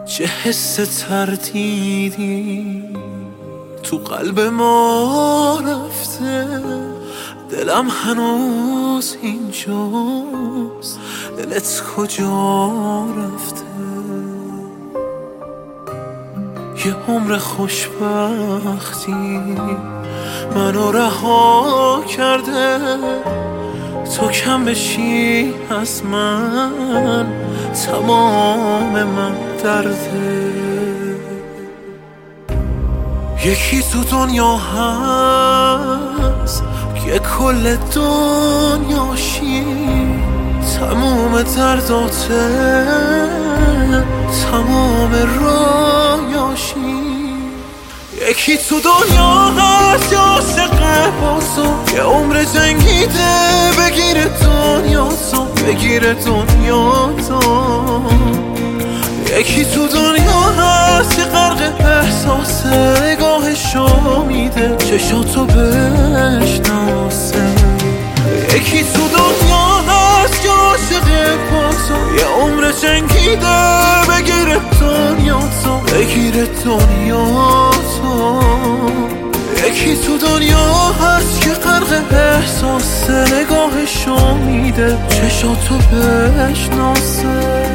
چه حس تردیدی تو قلب ما رفته، دلم هنوز اینجاست، دلت کجا رفته؟ یه عمر خوشبختی منو رها کرده، تو کم بشی از من تمام من درده. یکی تو دنیا هست که کل دنیاشی، تمام درداته تمام رایاشی. یکی تو دنیا هست که عاشقه با تو، یه عمر جنگیده بگیره دنیا تو، بگیره دنیا تو. یکی تو دنیا هست که غرق احساسه، نگاهشو میده چشاتو بشناسه. یکی تو دنیا هست که عاشقه با تو، یه عمر جنگیده بگیره دنیا تو، بگیره دنیا تو. یکی تو دنیا هست که غرق احساسه، نگاهشو میده چشاتو بشناسه.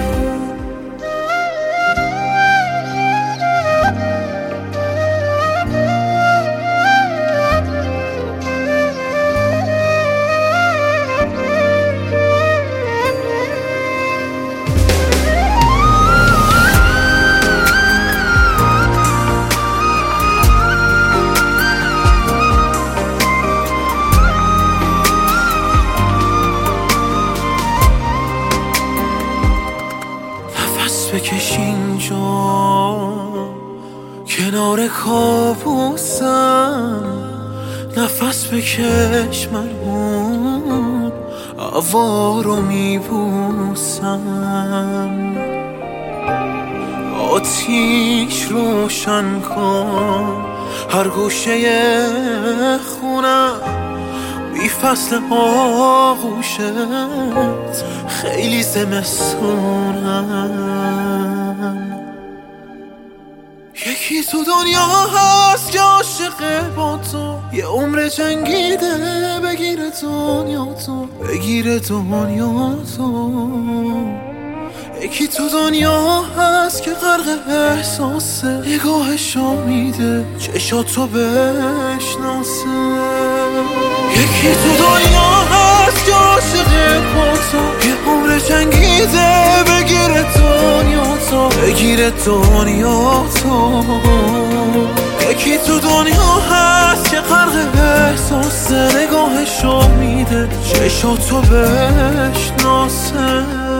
بکش اینجا کنار کابوسم، نفس بکش من هوا رو میبوسم. آتیش روشن کن هر گوشه خونم، بی فصل آغوشت خیلی زمستونم. یکی تو دنیا هست که عاشقه با تو، یه عمر جنگیده بگیره دنیا تو، بگیره دنیا تو. یکی تو دنیا هست که غرق احساسه، نگاهشو میده چشاتو بشناسه. یکی تو دنیا هست که عاشقه با تو، یه عمر جنگیده بگیره دنیا تو، بگیره دنیا تو. یکی تو دنیا هست که غرق احساسه، نگاهشو میده چشاتو بشناسه.